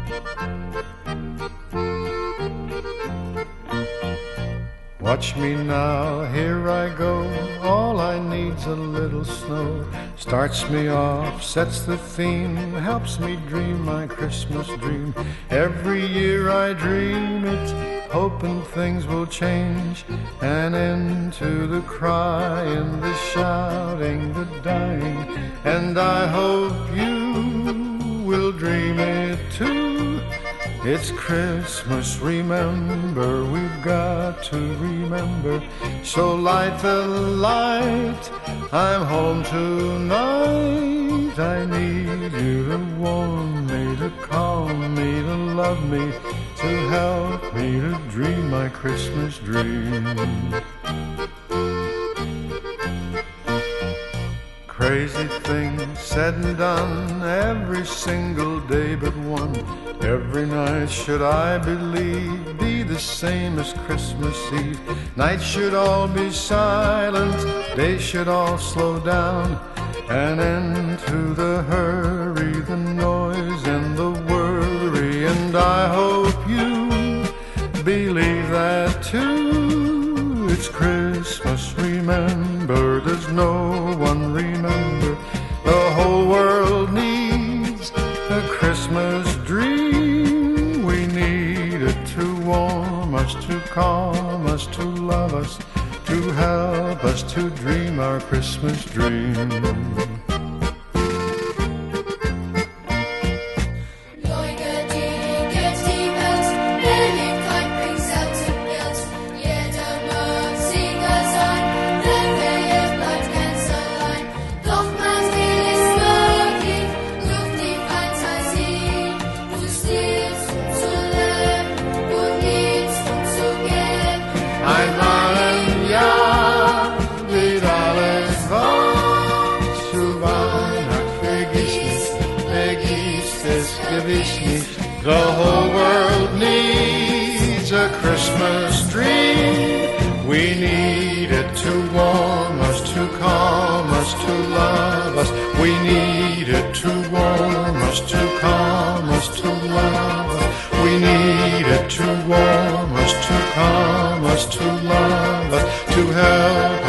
Watch me now, here I go. All I need's a little snow. Starts me off, sets the theme, helps me dream my Christmas dream. Every year I dream it, hoping things will change. An end to the crying, the shouting, the dying. And I hope you will dream it too. It's Christmas, remember, we've got to remember. So light the light, I'm home tonight. I need you to warm me, to calm me, to love me, to help me to dream my Christmas dream. Crazy things said and done every single day but one. Every night should I believe be the same as Christmas Eve. Nights should all be silent, days should all slow down. An end to the hurry, the noise and the worry. And I hope you believe that too. It's Christmas, remember, there's no one remember. The whole world needs a Christmas dream. We need it to warm us, to calm us, to love us, to help us to dream our Christmas dream. The whole world needs a Christmas dream. We need it to warm us, to calm us, to love us. We need it to warm us, to calm us, to love us. We need it to warm us, to calm us, to love us, to help